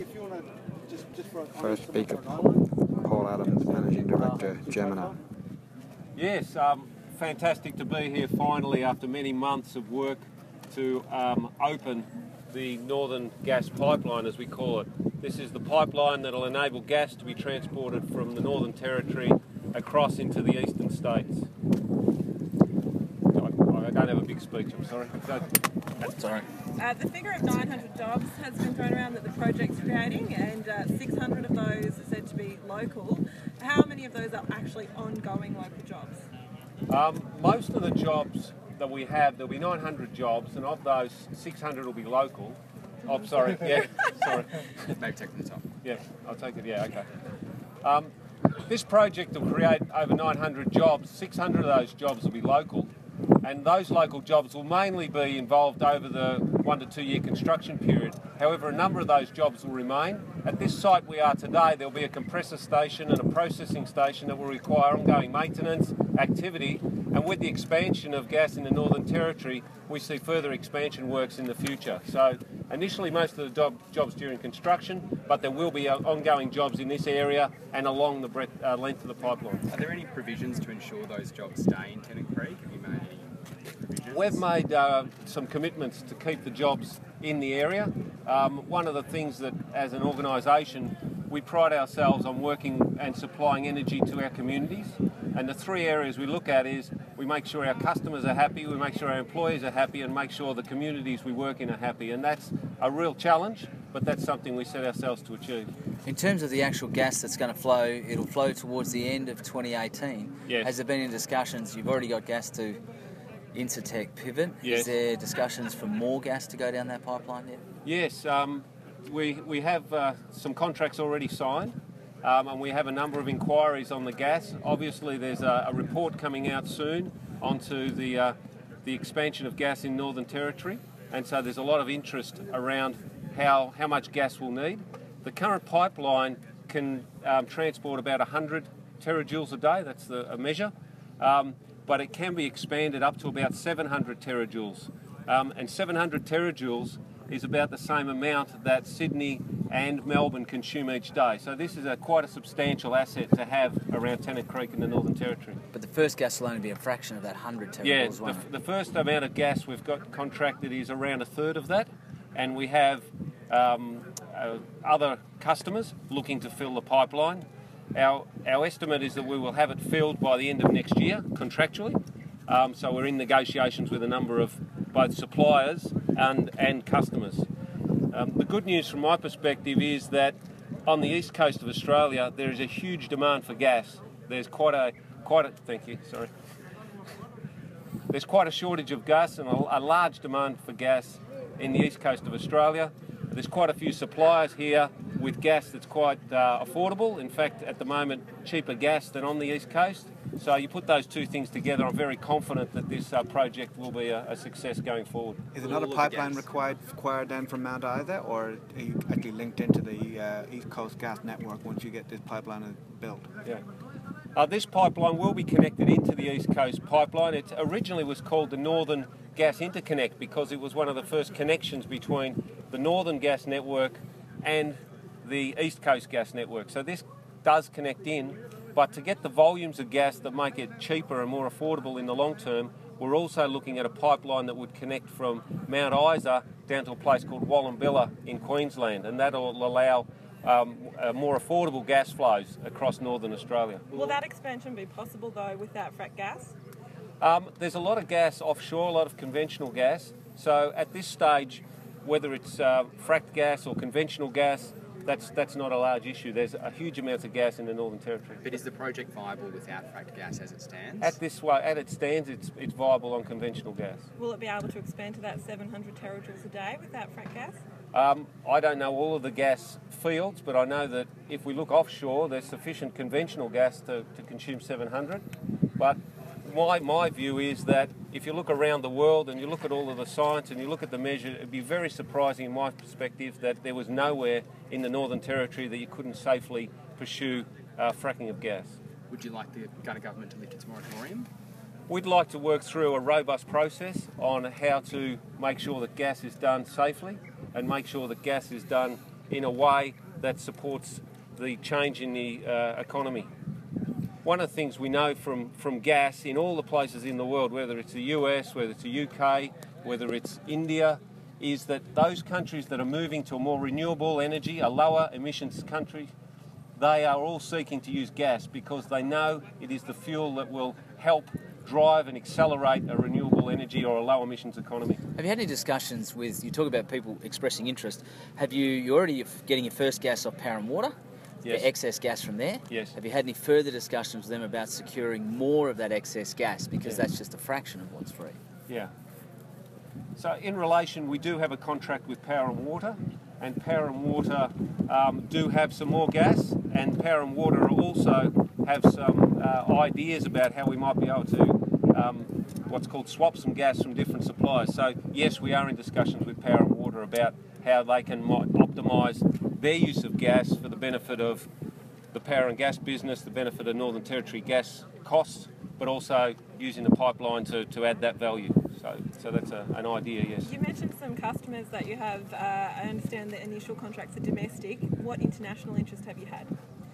First speaker, Paul Adams, Managing Director, Gemini. Yes, fantastic to be here finally after many months of work to open the Northern Gas Pipeline, as we call it. This is the pipeline that will enable gas to be transported from the Northern Territory across into the eastern states. I don't have a big speech, I'm sorry. That's all right. The figure of 900 jobs has been thrown around that the project's creating, and 600 of those are said to be local. How many of those are actually ongoing local jobs? Most of the jobs that we have, there'll be 900 jobs, and of those, 600 will be local. Oh, sorry, yeah, sorry. Maybe take the top. Yeah, I'll take it, yeah, okay. This project will create over 900 jobs. 600 of those jobs will be local, and those local jobs will mainly be involved over the 1 to 2 year construction period. However, a number of those jobs will remain. At this site we are today, there'll be a compressor station and a processing station that will require ongoing maintenance, activity, and with the expansion of gas in the Northern Territory, we see further expansion works in the future. So initially most of the jobs during construction, but there will be ongoing jobs in this area and along the length of the pipeline. Are there any provisions to ensure those jobs stay in Tennant Creek? Have you made any provisions? We've made some commitments to keep the jobs in the area. One of the things that as an organisation we pride ourselves on working and supplying energy to our communities, and the three areas we look at is we make sure our customers are happy, we make sure our employees are happy, and make sure the communities we work in are happy, and that's a real challenge, but that's something we set ourselves to achieve. In terms of the actual gas that's going to flow, it'll flow towards the end of 2018. Yes. Has there been any discussions? You've already got gas to Incitec Pivot. Yes. Is there discussions for more gas to go down that pipeline yet? Yes, we have some contracts already signed, and we have a number of inquiries on the gas. Obviously there's a report coming out soon onto the expansion of gas in Northern Territory, and so there's a lot of interest around how much gas we'll need. The current pipeline can transport about 100 terajoules a day, that's a measure, but it can be expanded up to about 700 terajoules. And 700 terajoules is about the same amount that Sydney and Melbourne consume each day. So this is quite a substantial asset to have around Tennant Creek in the Northern Territory. But the first gas will only be a fraction of that 100 terajoules, Yeah, won't it? the first amount of gas we've got contracted is around a third of that, and we have other customers looking to fill the pipeline. Our estimate is that we will have it filled by the end of next year, contractually. So we're in negotiations with a number of both suppliers and customers. The good news from my perspective is that on the east coast of Australia there is a huge demand for gas. There's quite a There's quite a shortage of gas and a large demand for gas in the east coast of Australia. There's quite a few suppliers here with gas that's quite affordable. In fact, at the moment, cheaper gas than on the east coast. So you put those two things together, I'm very confident that this project will be a success going forward. Is another pipeline required then from Mount Isa, or are you actually linked into the East Coast gas network once you get this pipeline built? Yeah. This pipeline will be connected into the East Coast pipeline. It originally was called the Northern Gas Interconnect because it was one of the first connections between the Northern Gas Network and the East Coast Gas Network. So this does connect in, but to get the volumes of gas that make it cheaper and more affordable in the long term, we're also looking at a pipeline that would connect from Mount Isa down to a place called Wallumbilla in Queensland, and that will allow more affordable gas flows across Northern Australia. Will that expansion be possible though without frack gas? There's a lot of gas offshore, a lot of conventional gas. So at this stage, whether it's fracked gas or conventional gas, that's not a large issue. There's a huge amount of gas in the Northern Territory. But is the project viable without fracked gas as it stands? At its stands, it's viable on conventional gas. Will it be able to expand to that 700 terajoules a day without frack gas? I don't know all of the gas fields, but I know that if we look offshore, there's sufficient conventional gas to consume 700. But my view is that if you look around the world and you look at all of the science and you look at the measure, it'd be very surprising in my perspective that there was nowhere in the Northern Territory that you couldn't safely pursue fracking of gas. Would you like the Gunner government to lift its moratorium? We'd like to work through a robust process on how to make sure that gas is done safely and make sure that gas is done in a way that supports the change in the economy. One of the things we know from gas in all the places in the world, whether it's the US, whether it's the UK, whether it's India, is that those countries that are moving to a more renewable energy, a lower emissions country, they are all seeking to use gas because they know it is the fuel that will help drive and accelerate a renewable energy or a low emissions economy. Have you had any discussions with, you talk about people expressing interest, you're already getting your first gas off Power and Water? Yes. The excess gas from there? Yes. Have you had any further discussions with them about securing more of that excess gas, because that's just a fraction of what's free? Yeah. So in relation, we do have a contract with Power and Water, and Power and Water do have some more gas, and Power and Water also have some ideas about how we might be able to what's called swap some gas from different suppliers. So yes, we are in discussions with Power and Water about how they can optimise their use of gas for the benefit of the power and gas business, the benefit of Northern Territory gas costs, but also using the pipeline to add that value. So that's an idea, yes. You mentioned some customers that you have. I understand the initial contracts are domestic. What international interest have you had?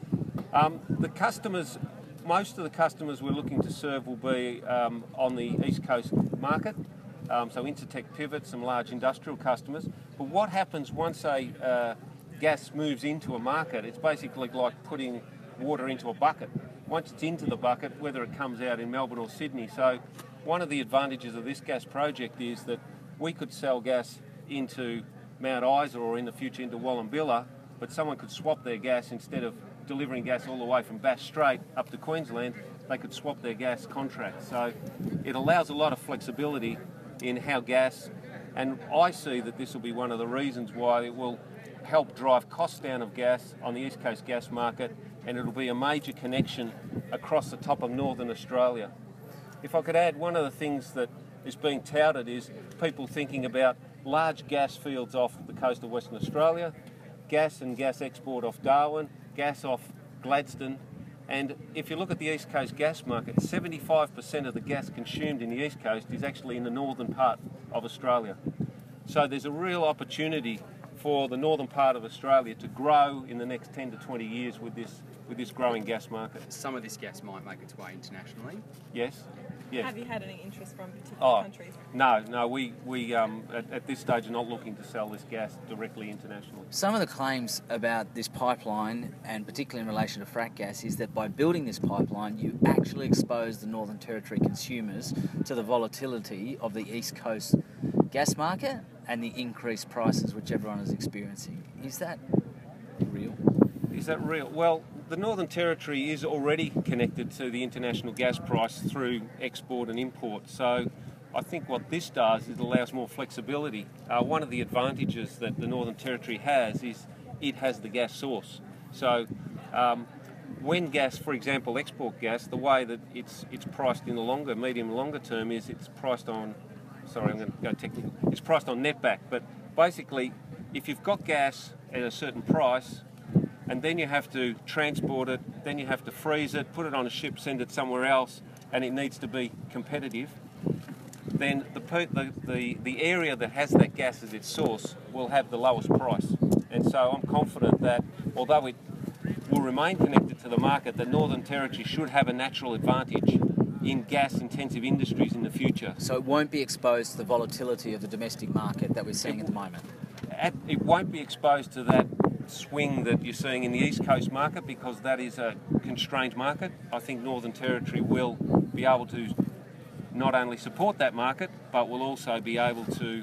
The customers, most of the customers we're looking to serve will be on the East Coast market. So Intertek Pivot, some large industrial customers. But what happens once a gas moves into a market, it's basically like putting water into a bucket. Once it's into the bucket, whether it comes out in Melbourne or Sydney. So one of the advantages of this gas project is that we could sell gas into Mount Isa or in the future into Wallumbilla, but someone could swap their gas. Instead of delivering gas all the way from Bass Strait up to Queensland, they could swap their gas contract. So it allows a lot of flexibility in how gas, and I see that this will be one of the reasons why it will help drive costs down of gas on the East Coast gas market, and it'll be a major connection across the top of Northern Australia. If I could add, one of the things that is being touted is people thinking about large gas fields off the coast of Western Australia, gas and gas export off Darwin, gas off Gladstone, and if you look at the East Coast gas market, 75% of the gas consumed in the East Coast is actually in the northern part of Australia. So there's a real opportunity for the northern part of Australia to grow in the next 10 to 20 years with this growing gas market. Some of this gas might make its way internationally. Yes. Yes. Have you had any interest from particular countries? No. We at this stage are not looking to sell this gas directly internationally. Some of the claims about this pipeline, and particularly in relation to frack gas, is that by building this pipeline, you actually expose the Northern Territory consumers to the volatility of the East Coast gas market and the increased prices which everyone is experiencing. Is that real? Is that real? Well, the Northern Territory is already connected to the international gas price through export and import. So I think what this does is it allows more flexibility. One of the advantages that the Northern Territory has is it has the gas source. So when gas, for example, export gas, the way that it's priced in the medium and longer term is it's priced on, sorry, I'm going to go technical, it's priced on netback. But basically, if you've got gas at a certain price, and then you have to transport it, then you have to freeze it, put it on a ship, send it somewhere else, and it needs to be competitive, then the area that has that gas as its source will have the lowest price. And so I'm confident that although it will remain connected to the market, the Northern Territory should have a natural advantage in gas-intensive industries in the future. So it won't be exposed to the volatility of the domestic market that we're seeing at the moment? It won't be exposed to that swing that you're seeing in the East Coast market, because that is a constrained market. I think Northern Territory will be able to not only support that market, but will also be able to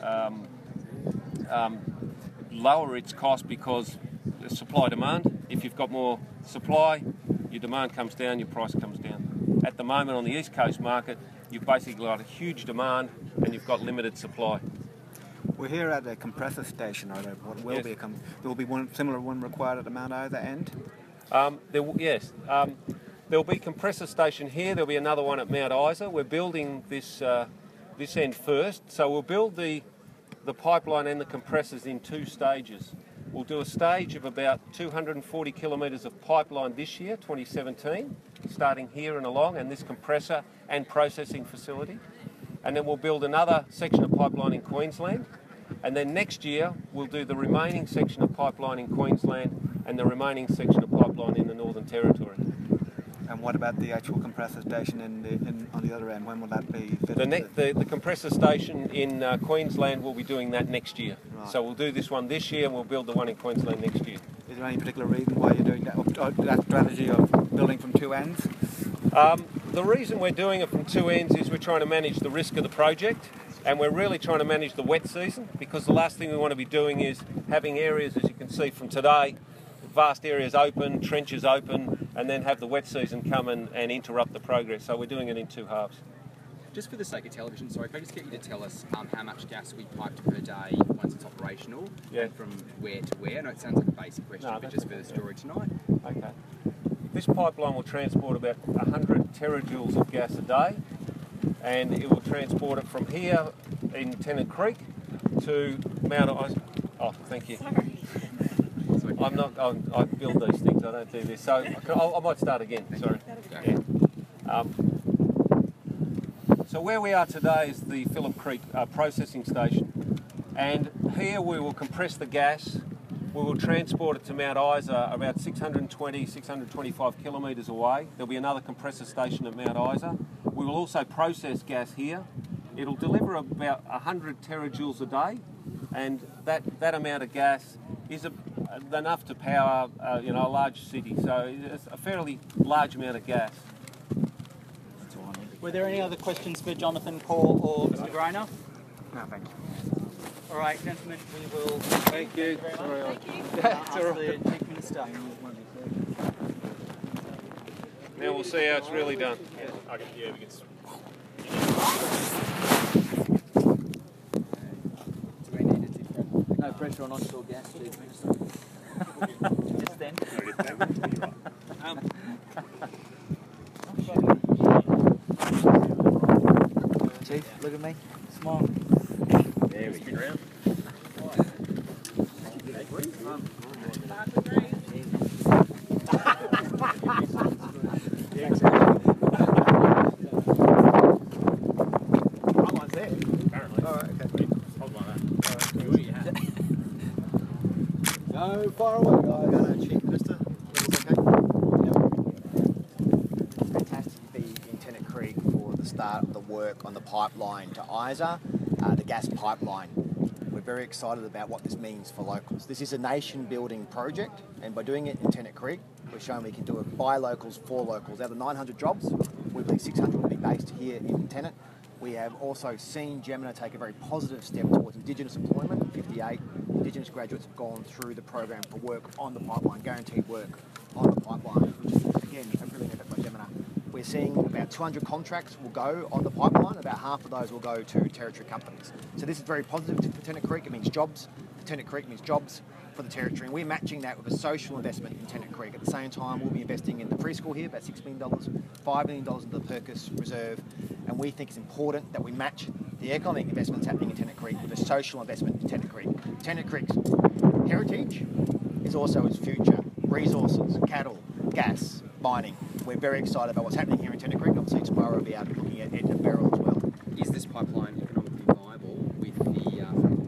lower its cost, because the supply-demand, if you've got more supply, your demand comes down, your price comes down. At the moment on the East Coast market, you've basically got a huge demand and you've got limited supply. We're here at a compressor station, or there will be one similar one required at the Mount Isa end? There'll be a compressor station here, there'll be another one at Mount Isa. We're building this end first, so we'll build the pipeline and the compressors in 2 stages. We'll do a stage of about 240 kilometres of pipeline this year, 2017, starting here and along, and this compressor and processing facility. And then we'll build another section of pipeline in Queensland, And then next year, we'll do the remaining section of pipeline in Queensland and the remaining section of pipeline in the Northern Territory. And what about the actual compressor station on the other end? When will that be fitted? The compressor station in Queensland will be doing that next year. Right. So we'll do this one this year and we'll build the one in Queensland next year. Is there any particular reason why you're doing that strategy of building from two ends? The reason we're doing it from two ends is we're trying to manage the risk of the project, and we're really trying to manage the wet season, because the last thing we want to be doing is having areas, as you can see from today, vast areas open, trenches open, and then have the wet season come and interrupt the progress. So we're doing it in two halves. Just for the sake of television, sorry, can I just get you to tell us how much gas we piped per day once it's operational, and from where to where? I know it sounds like a basic question, but just for the story tonight. Okay. This pipeline will transport about 100 terajoules of gas a day, and it will transport it from here in Tennant Creek to Mount Isa. Oh, thank you. Sorry. I build these things, I don't do this. So I might start again, sorry. Yeah. So where we are today is the Phillip Creek processing station, and here we will compress the gas. We will transport it to Mount Isa, about 625 kilometres away. There'll be another compressor station at Mount Isa. We will also process gas here. It'll deliver about 100 terajoules a day, and that amount of gas is enough to power a large city. So it's a fairly large amount of gas. Were there any other questions for Jonathan, Paul, or Mr. Grainer? No, thank you. All right, gentlemen, we will. Thank you. Very much. Thank you. Ask the Chief Minister. Now we'll see how it's really done. Do we need a different? No pressure on onshore gas, Chief Minister. Just then. Chief, look at me. Smile. There we go. No, far away, guys. Chief Minister, fantastic to be in Tennant Creek for the start of the work on the pipeline to Isa, the gas pipeline. We're very excited about what this means for locals. This is a nation-building project, and by doing it in Tennant Creek, we've shown we can do it by locals, for locals. Out of 900 jobs, we believe 600 will be based here in Tennant. We have also seen Gemina take a very positive step towards Indigenous employment. 58 Indigenous graduates have gone through the program for work on the pipeline, guaranteed work on the pipeline, which is, again, a brilliant effort by Gemina. We're seeing about 200 contracts will go on the pipeline. About half of those will go to territory companies. So this is very positive for Tennant Creek. It means jobs. For Tennant Creek means jobs for the territory, and we're matching that with a social investment in Tennant Creek. At the same time, we'll be investing in the preschool here, about $6 million, $5 million into the Perkis Reserve, and we think it's important that we match the economic investments happening in Tennant Creek with a social investment in Tennant Creek. Tennant Creek's heritage is also its future. Resources, cattle, gas, mining. We're very excited about what's happening here in Tennant Creek. Obviously tomorrow we'll be out looking at Edna Beryl as well. Is this pipeline economically viable with the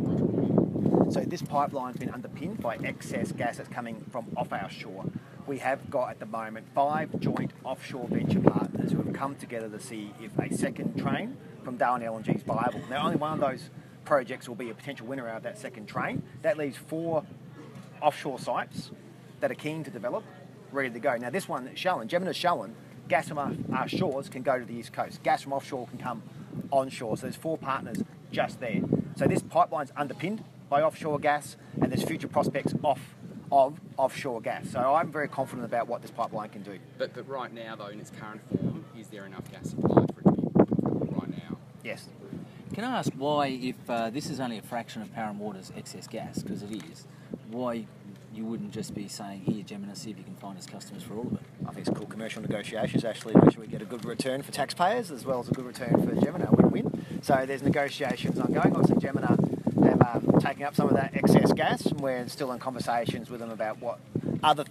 project? So this pipeline's been underpinned by excess gas that's coming from off our shore. We have got at the moment 5 joint offshore venture partners who have come together to see if a second train from Darwin LNG is viable. Now only one of those projects will be a potential winner out of that second train. That leaves 4 offshore sites that are keen to develop, ready to go. Now this one, Gemina's shown, gas from our shores can go to the east coast. Gas from offshore can come onshore. So there's 4 partners just there. So this pipeline's underpinned by offshore gas, and there's future prospects of offshore gas. So I'm very confident about what this pipeline can do. But right now, though, in its current form, is there enough gas supply for it to be profitable right now? Yes. Can I ask why, if this is only a fraction of Power and Water's excess gas, because it is, why you wouldn't just be saying, here, Gemina, see if you can find us customers for all of it? I think it's cool commercial negotiations, actually, make sure we get a good return for taxpayers as well as a good return for Gemina, win-win. So there's negotiations ongoing. Obviously, Gemina have taken up some of that excess gas, and we're still in conversations with them about what other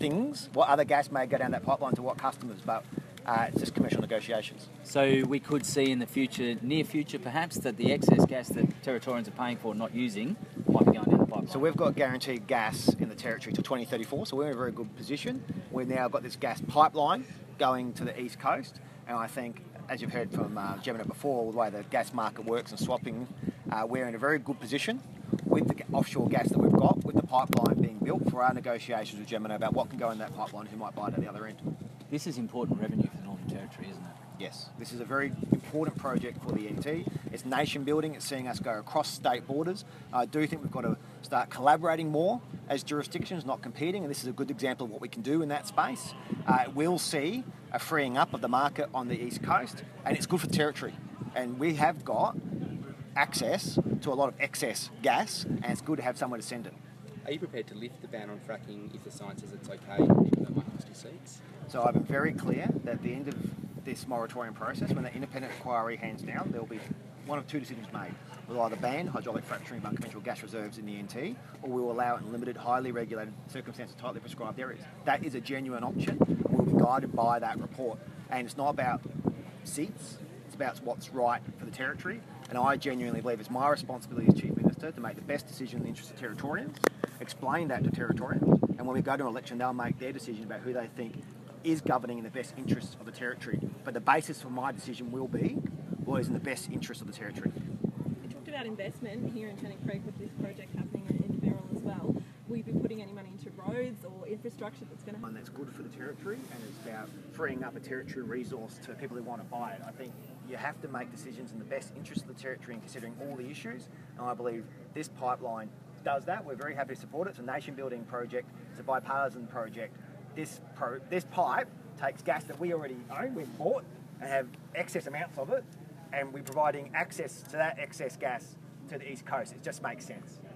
gas may go down that pipeline to what customers, but it's just commercial negotiations. So we could see in the future, near future perhaps, that the excess gas that Territorians are paying for not using might pipeline? So we've got guaranteed gas in the territory to 2034, so we're in a very good position. We've now got this gas pipeline going to the east coast, and I think, as you've heard from Gemina before, the way the gas market works and swapping, we're in a very good position with the offshore gas that we've got, with the pipeline being built, for our negotiations with Gemina about what can go in that pipeline, who might buy it at the other end. This is important revenue for the Northern Territory, isn't it? Yes, this is a very important project for the NT. It's nation building, it's seeing us go across state borders. I do think we've got to start collaborating more as jurisdictions, not competing, and this is a good example of what we can do in that space. We'll see a freeing up of the market on the east coast, and it's good for territory. And we have got access to a lot of excess gas, and it's good to have somewhere to send it. Are you prepared to lift the ban on fracking if the science says it's okay, even though it might cost you seats? So I've been very clear that at the end of this moratorium process, when the independent inquiry hands down, there will be one of two decisions made. We'll either ban hydraulic fracturing of unconventional gas reserves in the NT, or we will allow it in limited, highly regulated circumstances, tightly prescribed areas. That is a genuine option, and we'll be guided by that report. And it's not about seats, it's about what's right for the territory. And I genuinely believe it's my responsibility as Chief Minister to make the best decision in the interest of Territorians, explain that to Territorians, and when we go to an election, they'll make their decision about who they think is governing in the best interests of the territory. But the basis for my decision will be what is in the best interest of the territory. You talked about investment here in Tennant Creek with this project happening in Beryl as well. Will you be putting any money into roads or infrastructure that's going to One that's good for the territory, and it's about freeing up a territory resource to people who want to buy it. I think you have to make decisions in the best interest of the territory and considering all the issues, and I believe this pipeline does that. We're very happy to support it. It's a nation-building project. It's a bipartisan project. This pipe takes gas that we already own, we've bought, and have excess amounts of it, and we're providing access to that excess gas to the east coast. It just makes sense.